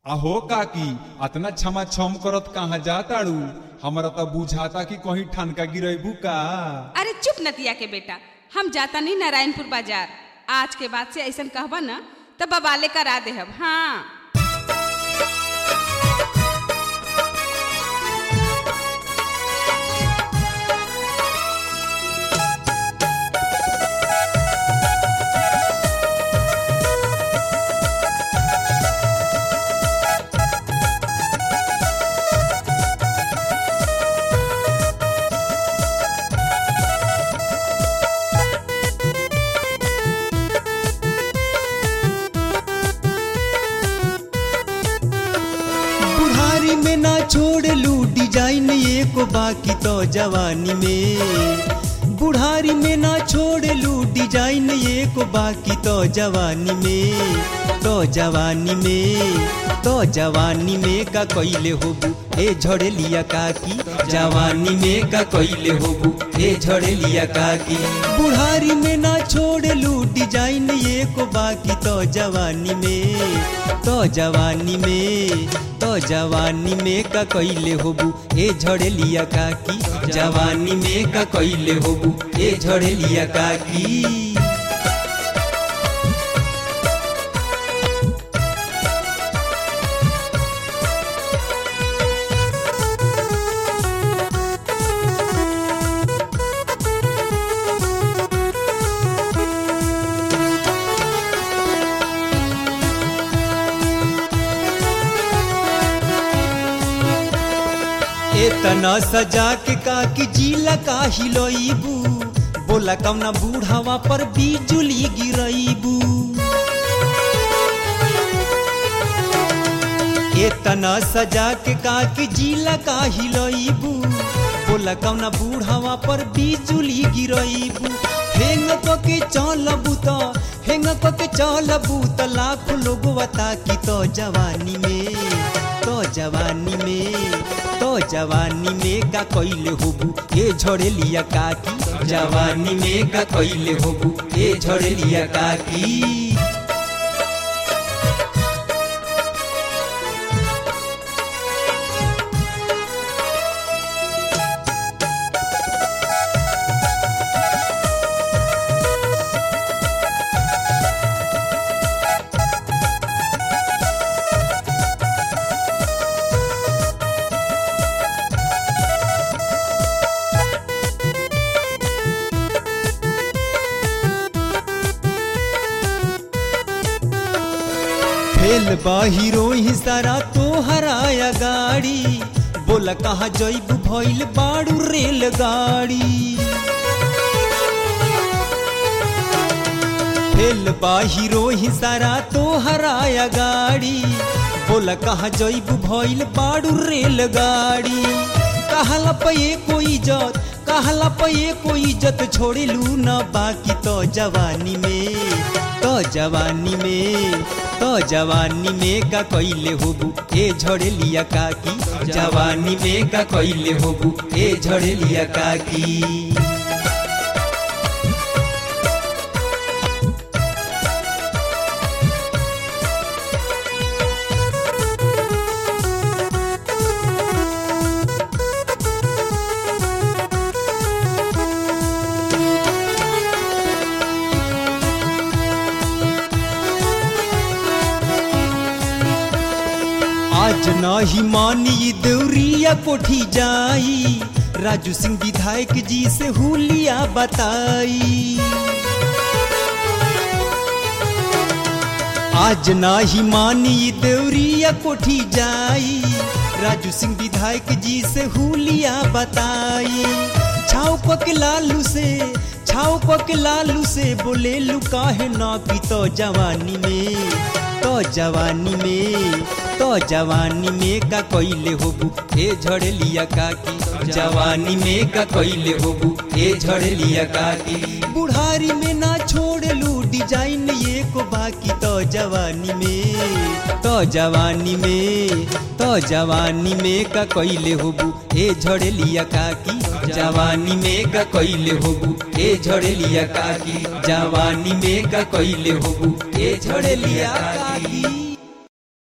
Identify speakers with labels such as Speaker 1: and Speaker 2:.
Speaker 1: अहो काकी अतना क्षमा छम करत कहाँ जाताड़ू। हमरा तो बुझाता कि कहीं ठनका गिरेबू का।
Speaker 2: अरे चुप नतिया के बेटा, हम जाता नहीं नारायणपुर बाजार। आज के बाद से ऐसा कहबा ना तब बबाले करा देहब। हाँ
Speaker 3: में ना छोड़ लू डिजाइन एको बाकी तो जवानी में। बुढ़ारी में ना छोड़ लू डिजाइन एको बाकी तो जवानी में। तो जवानी में का कोइले होबू ए झड़े लिया काकी। जवानी में का कोइले होबू ए झड़े लिया काकी। बुढ़ारी में ना छोड़ लू डिजाइन एको बाकी तो जवानी में। तो जवानी में का कोइले होबू ए झड़े लिया काकी। जवानी में का कोइले होबू ए झड़े लिया काकी। इतना सजा के काकी जिला का हिलोईबू। बोला कौना बूढ़ावा पर बिजुली गिरईबू। इतना सजा के काकी जिला का हिलोईबू। बोला कौना बूढ़ावा पर बिजुली गिरईबू। हेंग को के चलबू तो लाखों लोग बता की तो जवानी में का कोइले होबू ए झड़े लिया काकी। जवानी में का कोइले होबू ए झड़े लिया काकी। फेल बाहिरो ही सारा तो हराया गाड़ी। बोला कहाँ जइबू भइल बाड़ू रेलगाड़ी। फेल बाहिरो ही सारा तो हराया गाड़ी। बोला कहाँ जइबू भइल बाड़ू रेलगाड़ी। कहला पे कोई इज्जत छोड़े लू ना बाकी तो जवानी में का कोइले होबू ए झड़े लिया काकी। जवानी में का कोइले होबू ए झड़े लिया काकी। आज नाही मानी देवरिया कोठी जाई। राजू सिंह विधायक जी से हुलिया बताई। आज नाही मानी देवरिया कोठी जाई। राजू सिंह विधायक जी से हुलिया बताई। छाव पक लालू से बोले लू काहे ना की तो जवानी में का कोइले होबू ए झड़े लिया काकी। जवानी में का कोइले होबू ए झड़े लिया काकी। बुढ़ारी में ना छोड़ लू डिजाइन एको बाकी तो जवानी में का कोइले होबू ए झड़े लिया काकी। जवानी में का कोइले होबू ए झड़े लिया काकी। जवानी में का कोइले होबू ए झड़े लिया काकी।